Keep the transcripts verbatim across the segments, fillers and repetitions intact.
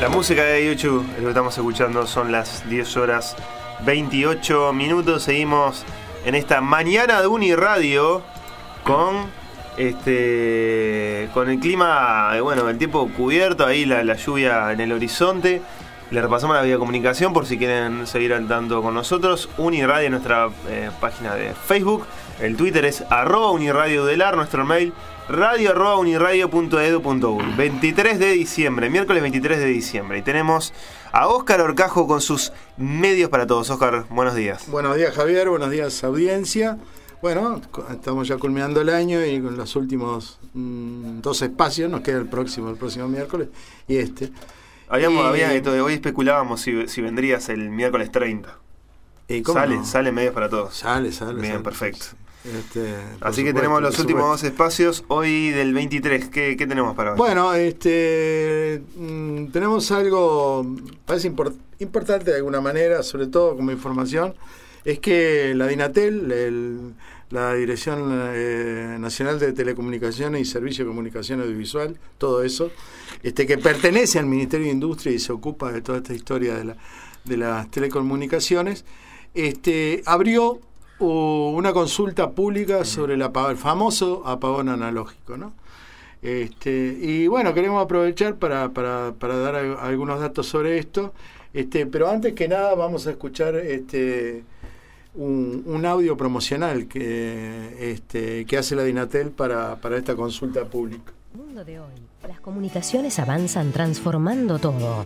La música de YouTube, lo que estamos escuchando, son las diez horas veintiocho minutos. Seguimos en esta mañana de Uniradio con este con el clima, bueno, el tiempo cubierto, ahí la, la lluvia en el horizonte. Le repasamos la videocomunicación por si quieren seguir al tanto con nosotros. Uniradio, nuestra eh, página de Facebook. El Twitter es arroba Uniradio Udelar, nuestro mail radio arroba uniradio punto edu punto uy. veintitrés de diciembre, miércoles veintitrés de diciembre. Y tenemos a Óscar Horcajo con sus medios para todos. Óscar, buenos días. Buenos días, Javier, buenos días, audiencia. Bueno, estamos ya culminando el año y con los últimos mmm, dos espacios, nos queda el próximo, el próximo miércoles y este. Habíamos, y, había esto de hoy especulábamos si, si vendrías el miércoles treinta. ¿Y cómo sale, no? sale medios para todos. Sale, sale. Bien, sale, perfecto. Este, Así que supuesto, tenemos los últimos supuesto. dos espacios hoy del veintitrés. ¿Qué, qué tenemos para hoy? Bueno, este, mmm, tenemos algo, parece import, importante de alguna manera, sobre todo como información, es que la DINATEL, el, la Dirección eh, Nacional de Telecomunicaciones y Servicio de Comunicación Audiovisual, todo eso, este, que pertenece al Ministerio de Industria y se ocupa de toda esta historia de, la, de las telecomunicaciones, este, abrió una consulta pública sobre el, apagón, el famoso apagón analógico, ¿no? Este, y bueno, queremos aprovechar para, para, para dar a, algunos datos sobre esto, este, pero antes que nada vamos a escuchar este, un, un audio promocional que, este, que hace la DINATEL para, para esta consulta pública. En el mundo de hoy, las comunicaciones avanzan transformando todo.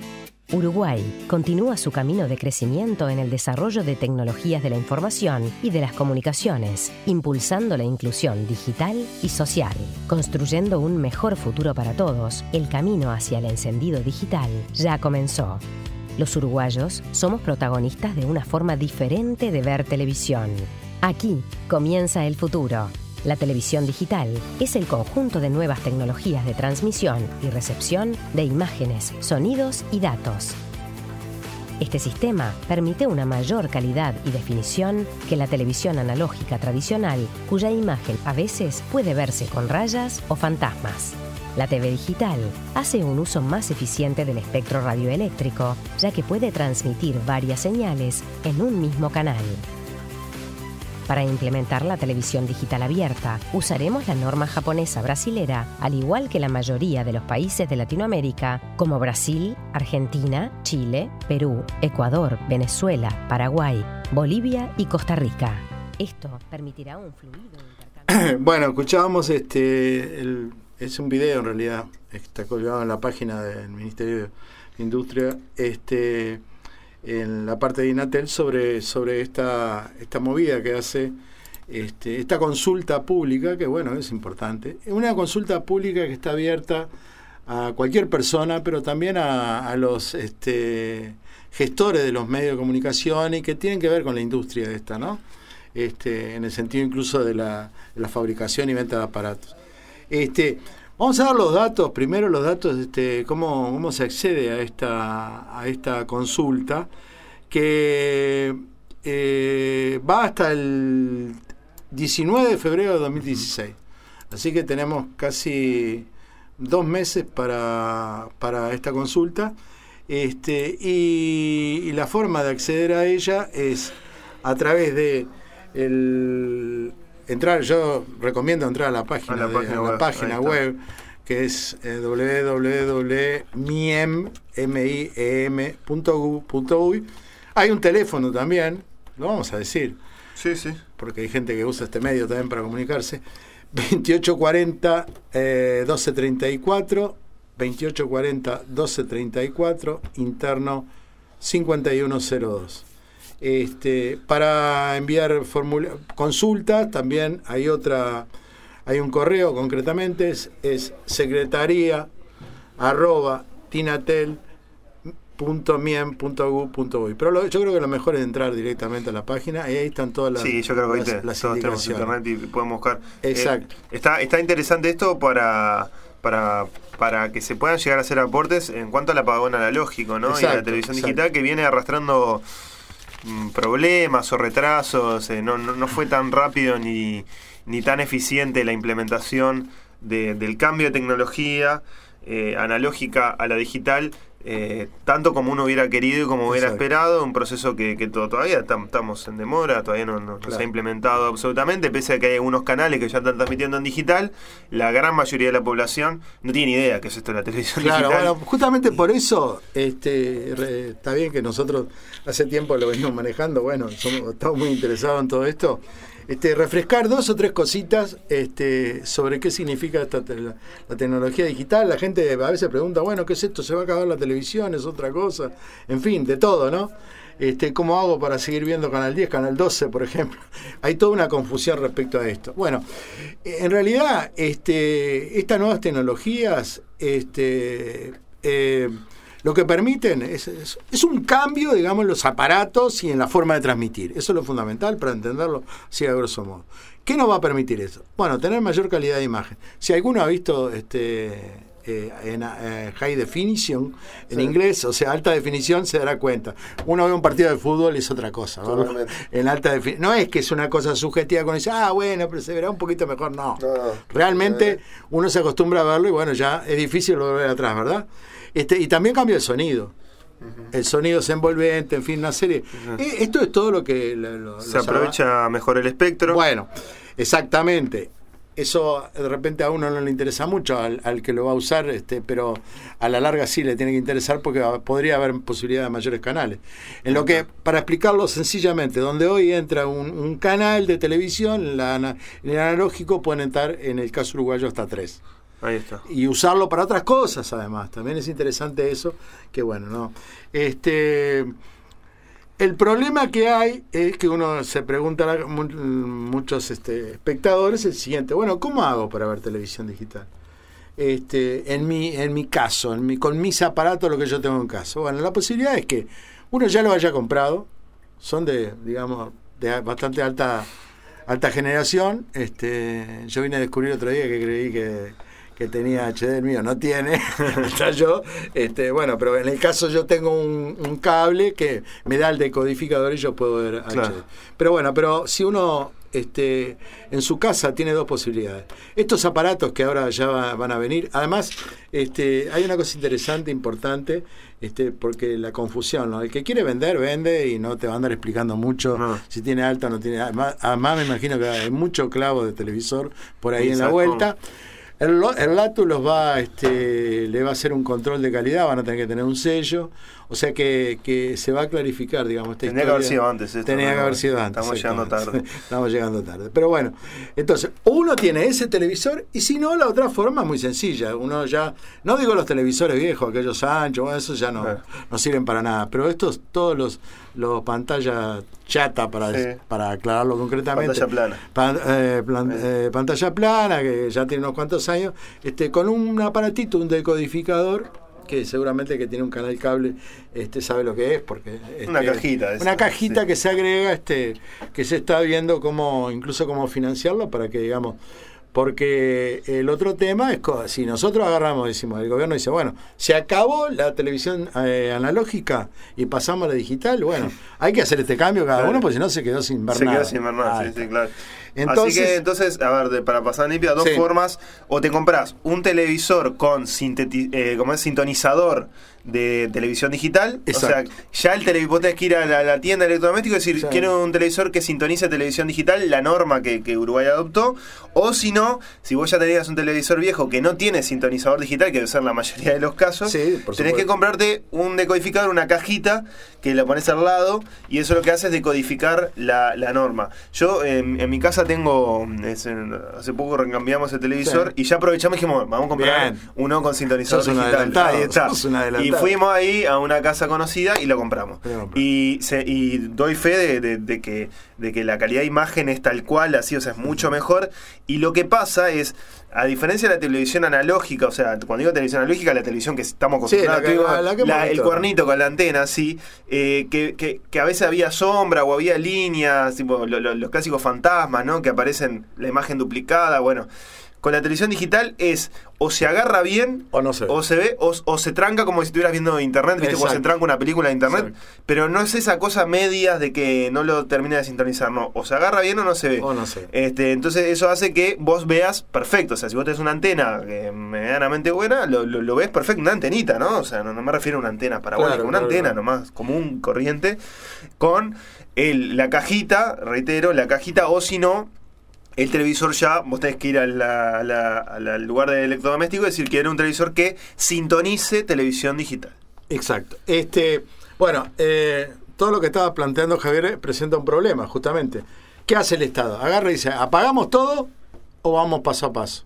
Uruguay continúa su camino de crecimiento en el desarrollo de tecnologías de la información y de las comunicaciones, impulsando la inclusión digital y social, construyendo un mejor futuro para todos. El camino hacia el encendido digital ya comenzó. Los uruguayos somos protagonistas de una forma diferente de ver televisión. Aquí comienza el futuro. La televisión digital es el conjunto de nuevas tecnologías de transmisión y recepción de imágenes, sonidos y datos. Este sistema permite una mayor calidad y definición que la televisión analógica tradicional, cuya imagen a veces puede verse con rayas o fantasmas. La T V digital hace un uso más eficiente del espectro radioeléctrico, ya que puede transmitir varias señales en un mismo canal. Para implementar la televisión digital abierta, usaremos la norma japonesa brasilera, al igual que la mayoría de los países de Latinoamérica, como Brasil, Argentina, Chile, Perú, Ecuador, Venezuela, Paraguay, Bolivia y Costa Rica. Esto permitirá un fluido intercambio. Bueno, escuchábamos, este, el, es un video en realidad, está colgado en la página del Ministerio de Industria, este... en la parte de DINATEL sobre, sobre esta, esta movida que hace este, esta consulta pública, que bueno, es importante. Es una consulta pública que está abierta a cualquier persona, pero también a, a los este, gestores de los medios de comunicación y que tienen que ver con la industria esta, ¿no? Este, en el sentido incluso de la, de la fabricación y venta de aparatos. Este, Vamos a dar los datos, primero los datos, este, cómo, cómo se accede a esta, a esta consulta, que eh, va hasta el diecinueve de febrero de dos mil dieciséis. Así que tenemos casi dos meses para, para esta consulta. Este, y, y la forma de acceder a ella es a través de el... entrar, yo recomiendo entrar a la página, a la de, página, a la web, página web, que es eh, doble u doble u doble u punto miem punto uy. Hay un teléfono también, lo vamos a decir, Sí, sí. porque hay gente que usa este medio también para comunicarse. veintiocho cuarenta, eh, doce treinta y cuatro, veintiocho cuarenta, doce treinta y cuatro, interno cincuenta y uno cero dos. Este, para enviar formula- consultas también hay otra, hay un correo concretamente, es, es secretaría arroba dinatel punto miem punto gu punto uy. Pero lo, yo creo que lo mejor es entrar directamente a la página y ahí están todas las, Sí, yo creo que las, ahorita las todos tenemos indicaciones. internet y podemos buscar. Exacto. Eh, está, está interesante esto para, para, para que se puedan llegar a hacer aportes en cuanto al apagón analógico, ¿no? Exacto, y a la televisión exacto. digital, que viene arrastrando mm, problemas o retrasos. Eh, no, no, no fue tan rápido ni, ni tan eficiente la implementación de, del cambio de tecnología eh, analógica a la digital eh, tanto como uno hubiera querido y como hubiera Exacto. esperado, un proceso que, que to- todavía tam- estamos en demora, todavía no, no, no Claro. se ha implementado absolutamente, pese a que hay algunos canales que ya están transmitiendo en digital, la gran mayoría de la población no tiene ni idea qué es esto de la televisión Claro, digital. bueno, justamente por eso este, re- está bien que nosotros hace tiempo lo venimos manejando, bueno, somos, estamos muy interesados en todo esto. Este, refrescar dos o tres cositas este, sobre qué significa esta te- la, la tecnología digital. La gente a veces pregunta, bueno, ¿qué es esto? ¿Se va a acabar la televisión? ¿Es otra cosa? En fin, de todo, ¿no? Este, ¿Cómo hago para seguir viendo Canal diez, Canal doce, por ejemplo? Hay toda una confusión respecto a esto. Bueno, en realidad, este, estas nuevas tecnologías, este, eh, lo que permiten es, es, es un cambio, digamos, en los aparatos y en la forma de transmitir. Eso es lo fundamental para entenderlo, así a grosso modo. ¿Qué nos va a permitir eso? Bueno, tener mayor calidad de imagen. Si alguno ha visto este, eh, en eh, high definition, en Sí. inglés, o sea, alta definición, se dará cuenta. Uno ve un partido de fútbol y es otra cosa, ¿verdad? Totalmente. En alta definición. No es que es una cosa subjetiva con eso, ah, bueno, pero se verá un poquito mejor. No. No, Realmente eh. uno se acostumbra a verlo y bueno, ya es difícil volver atrás, ¿verdad? Este, y también cambia el sonido. El sonido es envolvente, en fin, una serie. Ujú. Eh, Esto es todo lo que... lo- lo- Se los aprovecha mejor el espectro. bueno, exactamente. Eso de repente a uno no le interesa mucho al, al que lo va a usar, este, pero a la larga sí le tiene que interesar porque va- podría haber posibilidad de mayores canales. En lo que, para explicarlo sencillamente, donde hoy entra un, un canal de televisión, en, la ana- en el analógico pueden entrar, en el caso uruguayo, hasta tres. Ahí está. Y usarlo para otras cosas, además. También es interesante eso, que bueno, ¿no? Este... El problema que hay es que uno se pregunta, a mu- muchos este, espectadores, el siguiente: bueno, ¿cómo hago para ver televisión digital? Este, en mi, en mi caso, en mi, con mis aparatos, lo que yo tengo en casa. Bueno, la posibilidad es que uno ya lo haya comprado, son de, digamos, de bastante alta, alta generación. Este, yo vine a descubrir otro día que creí que, que tenía H D, el mío no tiene, ya yo, este, bueno, pero en el caso yo tengo un, un cable que me da el decodificador y yo puedo ver H D. Claro. Pero bueno, pero si uno este, en su casa tiene dos posibilidades. Estos aparatos que ahora ya va, van a venir, además, este, hay una cosa interesante, importante, este, porque la confusión, ¿no? El que quiere vender, vende y no te va a andar explicando mucho No. si tiene alta o no tiene. Además, además me imagino que hay mucho clavo de televisor por ahí en la Exacto. vuelta. El, lo- el Latu los va, este, le va a hacer un control de calidad, van a tener que tener un sello, o sea que, que se va a clarificar, digamos, esta Tendría que historia. haber sido antes esto, Tenía ¿no? que haber sido antes. Estamos llegando exactamente. tarde. Estamos llegando tarde. Pero bueno, entonces, uno tiene ese televisor y si no, la otra forma es muy sencilla. Uno ya, no digo los televisores viejos, aquellos anchos, bueno, esos ya no, Claro. no sirven para nada, pero estos, todos los, los pantallas chata, para, Sí. para aclararlo concretamente. Pantalla plana. Pan- eh, plan- eh, pantalla plana, que ya tiene unos cuantos años, este, con un aparatito, un decodificador, que seguramente que tiene un canal cable, este, sabe lo que es, porque este, Una cajita de una esa, cajita sí. que se agrega, este, que se está viendo cómo, incluso cómo financiarlo para que, digamos, porque el otro tema es co- si nosotros agarramos, decimos, el gobierno dice, bueno, se acabó la televisión eh, analógica y pasamos a la digital, bueno, hay que hacer este cambio cada Claro. uno, porque si no se quedó sin ver Se nada. quedó sin ver nada, Ah, sí, sí, claro. Entonces- Así que entonces, a ver, de- para pasar limpia, dos Sí. formas: o te compras un televisor con sinteti- eh, como es sintonizador de televisión digital, Exacto. o sea, ya el televisor, vos tenés que ir a la, la tienda de electrodomésticos y decir, Sí. quiero un televisor que sintonice televisión digital, la norma que, que Uruguay adoptó, o si no, si vos ya tenías un televisor viejo que no tiene sintonizador digital, que debe ser la mayoría de los casos, Sí, por tenés que supuesto. comprarte un decodificador, una cajita que la pones al lado y eso lo que hace es decodificar la, la norma. Yo en, en mi casa tengo, es en- hace poco recambiamos el televisor Sí. y ya aprovechamos y dijimos, vamos a comprar Bien. uno con sintonizador Sos un digital. adelantado, Ahí está. sos un Y adelantado. fuimos ahí a una casa conocida y lo compramos. Lo compramos. Y, se, y doy fe de, de- de que, de que la calidad de imagen es tal cual, así, o sea, es mucho mejor. Y lo que pasa es, a diferencia de la televisión analógica, o sea, cuando digo televisión analógica, la televisión que estamos Sí, la acostumbrados, que- digo, la- la que hemos la- el visto. cuernito con la antena, sí, eh, que, que, que a veces había sombra o había líneas, tipo lo- lo- los clásicos fantasmas, ¿no? Que aparecen la imagen duplicada, bueno. con la televisión digital es o se agarra bien o no se ve, o se, ve, o, o se tranca como si estuvieras viendo internet, ¿viste? Como se tranca una película de internet. Exacto. Pero no es esa cosa medias de que no lo termina de sintonizar, no. O se agarra bien o no se ve. O no se ve. Este, entonces eso hace que vos veas perfecto. O sea, si vos tenés una antena eh, medianamente buena, lo, lo, lo ves perfecto. Una antenita, ¿no? O sea, no, no me refiero a una antena parabólica, claro, una claro, antena claro. nomás común, corriente, con el, la cajita, reitero, la cajita, o si no, el televisor ya, vos tenés que ir a la, a la, a la, al lugar del electrodoméstico y decir que era un televisor que sintonice televisión digital. Exacto. Este, bueno, eh, todo lo que estaba planteando Javier presenta un problema, justamente. ¿Qué hace el Estado? Agarra y dice, ¿apagamos todo o vamos paso a paso?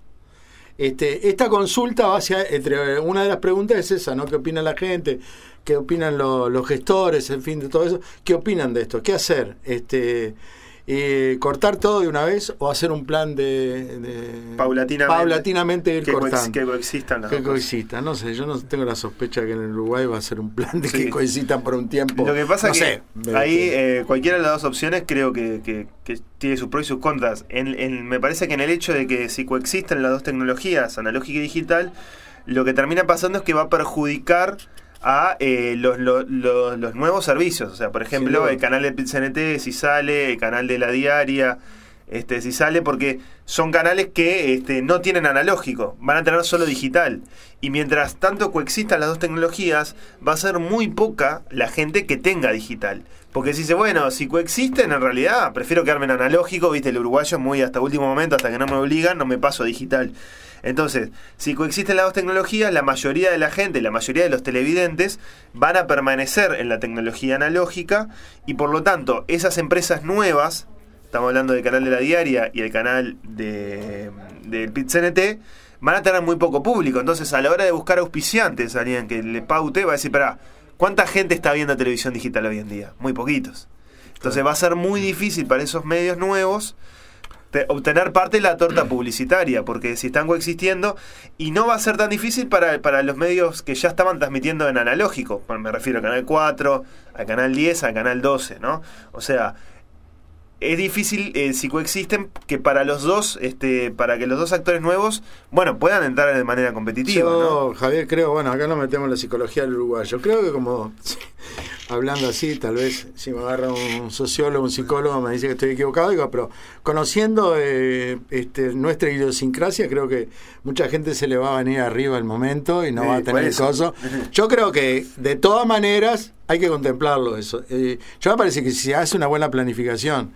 Este, esta consulta va hacia, entre una de las preguntas es esa, ¿no? ¿Qué opina la gente? ¿Qué opinan lo, los gestores? En fin, de todo eso. ¿Qué opinan de esto? ¿Qué hacer? Este... Eh, ¿cortar todo de una vez o hacer un plan de, de paulatinamente, paulatinamente ir que cortando? Que coexistan las Que coexistan, no sé, yo no tengo la sospecha que en el Uruguay va a ser un plan de sí. que coexistan por un tiempo. Lo que pasa no es sé, que ahí eh, cualquiera de las dos opciones creo que, que, que tiene sus pros y sus contras. En, en, me parece que en el hecho de que si coexisten las dos tecnologías, analógica y digital, lo que termina pasando es que va a perjudicar a eh, los, los, los, los nuevos servicios. O sea, por ejemplo, sí, el canal de C N T, si sale, el canal de La Diaria, este, si sale, porque son canales que este, no tienen analógico, van a tener solo digital. Y mientras tanto coexistan las dos tecnologías, va a ser muy poca la gente que tenga digital. Porque si dice, bueno, si coexisten, en realidad prefiero quedarme en analógico, viste, el uruguayo es muy hasta último momento, hasta que no me obligan, no me paso a digital. Entonces, si coexisten las dos tecnologías, la mayoría de la gente, la mayoría de los televidentes van a permanecer en la tecnología analógica y por lo tanto, esas empresas nuevas, estamos hablando del canal de La Diaria y el canal de, de P I T C N T, van a tener muy poco público. Entonces, a la hora de buscar auspiciantes, alguien que le paute, va a decir, pará, ¿cuánta gente está viendo televisión digital hoy en día? Muy poquitos. Entonces va a ser muy difícil para esos medios nuevos te, obtener parte de la torta publicitaria, porque si están coexistiendo, y no va a ser tan difícil para, para los medios que ya estaban transmitiendo en analógico. Me refiero al Canal cuatro, al Canal diez, al Canal doce, ¿no? O sea, es difícil eh, si coexisten que para los dos, este, para que los dos actores nuevos, bueno, puedan entrar de manera competitiva. Yo, ¿no? Javier, creo, bueno, acá nos metemos en la psicología del uruguayo. Creo que como hablando así, tal vez si me agarra un sociólogo, un psicólogo, me dice que estoy equivocado, digo, pero conociendo eh, este, nuestra idiosincrasia, creo que mucha gente se le va a venir arriba el momento y no sí, va a tener el coso. Yo creo que de todas maneras hay que contemplarlo eso. Eh, yo me parece que si se hace una buena planificación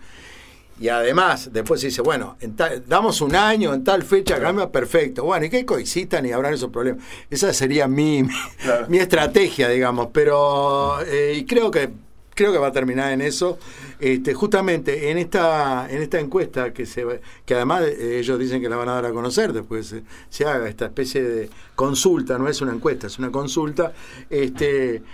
y además después se dice, bueno, en tal, damos un año, en tal fecha cambia, perfecto. Bueno, y que coexistan y habrán esos problemas. Esa sería mi, mi, claro. mi estrategia, digamos. Pero eh, y creo que creo que va a terminar en eso. Este, justamente en esta en esta encuesta que se que además eh, ellos dicen que la van a dar a conocer después se, se haga esta especie de consulta, no es una encuesta, es una consulta. Este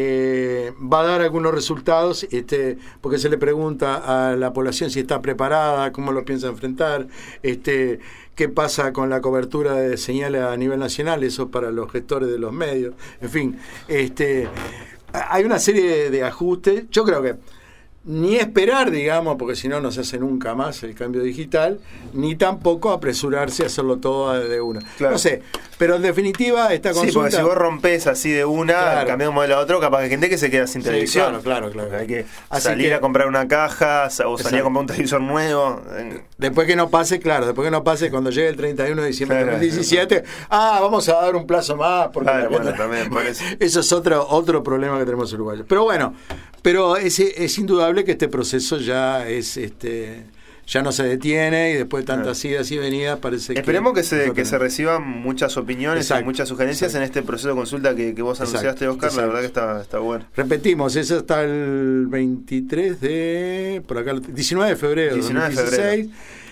Eh, va a dar algunos resultados, este, porque se le pregunta a la población si está preparada, cómo lo piensa enfrentar, este, qué pasa con la cobertura de señales a nivel nacional, eso para los gestores de los medios, en fin, este, hay una serie de, de ajustes. Yo creo que ni esperar, digamos, porque si no no se hace nunca más el cambio digital, ni tampoco apresurarse a hacerlo todo de una. Claro. No sé, pero en definitiva esta consulta... Sí, porque si vos rompés así de una, claro. cambiás de un modelo a otro, capaz que hay gente que se queda sin sí, televisión. Claro, claro, claro. Hay que así salir que, a comprar una caja o salir exacto. a comprar un televisor nuevo. Después que no pase, claro, después que no pase cuando llegue el treinta y uno de diciembre de dos mil diecisiete, ah, vamos a dar un plazo más. Porque claro, bueno, también, por eso. Eso es otro, otro problema que tenemos uruguayos. Pero bueno, pero es, es indudable que este proceso ya es este ya no se detiene y después de tantas claro. idas y venidas parece esperemos que... Esperemos que, se, que se reciban muchas opiniones exacto, y muchas sugerencias exacto. en este proceso de consulta que, que vos anunciaste, exacto, Oscar, exacto. la verdad que está, está bueno. Repetimos, eso está el veintitrés de... por acá, diecinueve de febrero de diecinueve de febrero.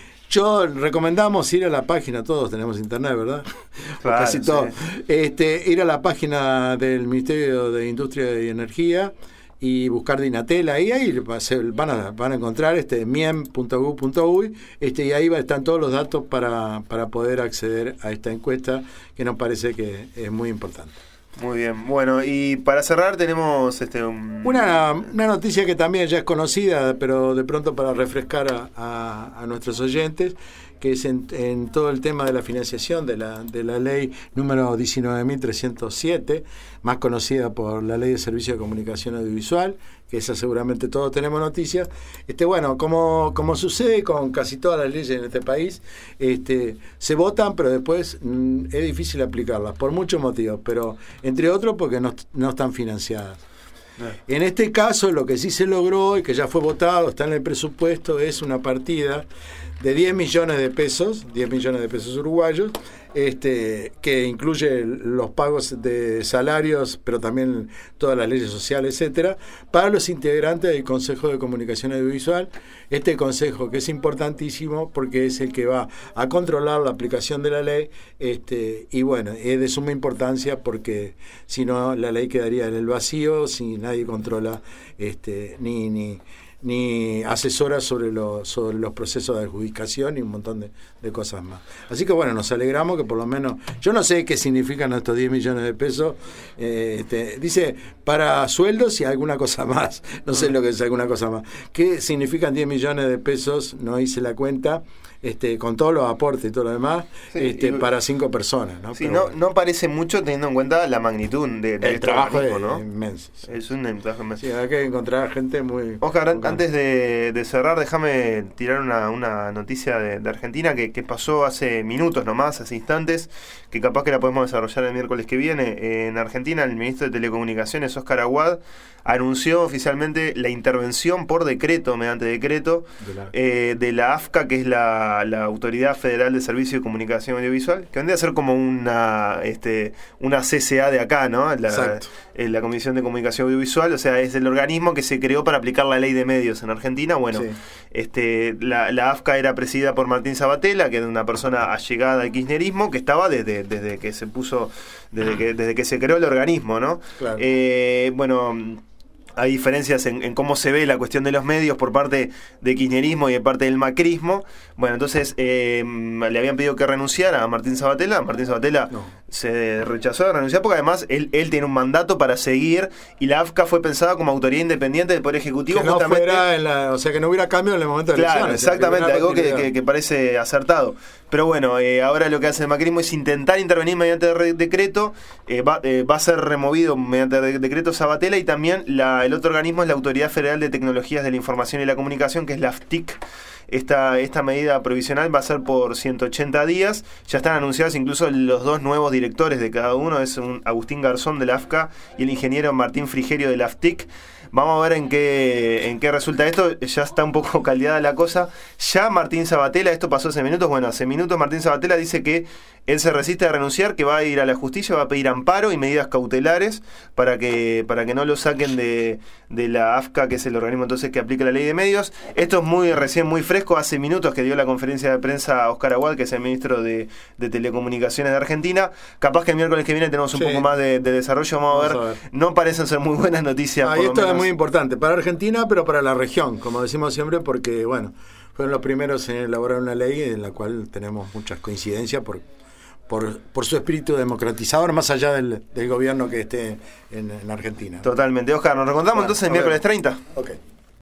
Yo recomendamos ir a la página, todos tenemos internet, ¿verdad? Claro, casi todos. Sí. Este, ir a la página del Ministerio de Industria y Energía y buscar Dinatel ahí, ahí van a, van a encontrar este miem punto gov punto uy este, y ahí va, están todos los datos para, para poder acceder a esta encuesta que nos parece que es muy importante. Muy bien, bueno, y para cerrar tenemos este un... una, una noticia que también ya es conocida, pero de pronto para refrescar a, a, a nuestros oyentes, que es en, en todo el tema de la financiación de la, de la ley número diecinueve mil trescientos siete, más conocida por la Ley de Servicio de Comunicación Audiovisual, que esa seguramente todos tenemos noticias. Este, bueno, como, como sucede con casi todas las leyes en este país, este, se votan, pero después mmm, es difícil aplicarlas, por muchos motivos, pero entre otros porque no, no están financiadas. En este caso, lo que sí se logró y que ya fue votado, está en el presupuesto, es una partida de diez millones de pesos, diez millones de pesos uruguayos, este, que incluye los pagos de salarios, pero también todas las leyes sociales, etcétera, para los integrantes del Consejo de Comunicación Audiovisual. Este consejo que es importantísimo porque es el que va a controlar la aplicación de la ley, este, y bueno, es de suma importancia porque si no la ley quedaría en el vacío si nadie controla este, ni ni ni asesora sobre, lo, sobre los procesos de adjudicación y un montón de, de cosas más. Así que bueno, nos alegramos que por lo menos, yo no sé qué significan estos diez millones de pesos, eh, este, dice para sueldos y alguna cosa más, no sé lo que es alguna cosa más. ¿Qué significan diez millones de pesos? No hice la cuenta. Este, con todos los aportes y todo lo demás, sí, este, y, para cinco personas, ¿no? Sí, Pero no, bueno. no parece mucho teniendo en cuenta la magnitud de, de el este trabajo organismo, es ¿no? inmenso. Sí. Es un trabajo inmenso. Sí, hay que encontrar gente muy... Oscar, muy antes de, de cerrar, déjame tirar una, una noticia de, de Argentina que, que pasó hace minutos nomás, hace instantes, que capaz que la podemos desarrollar el miércoles que viene. En Argentina, el ministro de Telecomunicaciones, Oscar Aguad, anunció oficialmente la intervención por decreto, mediante decreto, de la, eh, de la A F C A, que es la, la Autoridad Federal de Servicio de Comunicación Audiovisual, que vendría a ser como una este una C C A de acá, ¿no? La, eh, la Comisión de Comunicación Audiovisual, o sea, es el organismo que se creó para aplicar la ley de medios en Argentina. Bueno, sí. este la, la A F C A era presidida por Martín Sabatella, que era una persona allegada al kirchnerismo, que estaba desde, desde que se puso, desde que, desde que se creó el organismo, ¿no? Claro. Eh, bueno... Hay diferencias en, en cómo se ve la cuestión de los medios por parte de kirchnerismo y de parte del macrismo. Bueno, entonces eh, le habían pedido que renunciara a Martín Sabatella. Martín Sabatella no. se rechazó de renunciar porque además él, él tiene un mandato para seguir y la A F C A fue pensada como autoridad independiente del Poder Ejecutivo. Que no fuera en la, o sea, que no hubiera cambio en el momento de claro, elecciones. Exactamente, algo que, que, que parece acertado. Pero bueno, eh, ahora lo que hace el macrismo es intentar intervenir mediante re- decreto. Eh, va, eh, va a ser removido mediante de- decreto Sabatella y también la, el otro organismo es la Autoridad Federal de Tecnologías de la Información y la Comunicación, que es la A F T I C. Esta, esta medida provisional va a ser por ciento ochenta días. Ya están anunciados incluso los dos nuevos directores de cada uno. Es un Agustín Garzón de la A F C A y el ingeniero Martín Frigerio de la A F T I C. Vamos a ver en qué en qué resulta esto. Ya está un poco caldeada la cosa. Ya Martín Sabatella, esto pasó hace minutos, bueno, hace minutos Martín Sabatella dice que él se resiste a renunciar, que va a ir a la justicia, va a pedir amparo y medidas cautelares para que para que no lo saquen de, de la A F C A, que es el organismo entonces que aplica la ley de medios. Esto es muy recién, muy fresco, hace minutos que dio la conferencia de prensa Oscar Aguad, que es el ministro de, de Telecomunicaciones de Argentina. Capaz que el miércoles que viene tenemos un sí. poco más de, de desarrollo, vamos, vamos a, ver. a ver. No parecen ser muy buenas noticias. Ah, por y lo esto menos. Es muy importante para Argentina, pero para la región, como decimos siempre, porque bueno, fueron los primeros en elaborar una ley en la cual tenemos muchas coincidencias por por, por su espíritu democratizador, más allá del, del gobierno que esté en, en Argentina. Totalmente. Oscar, nos reencontramos bueno, entonces el miércoles treinta. Ok.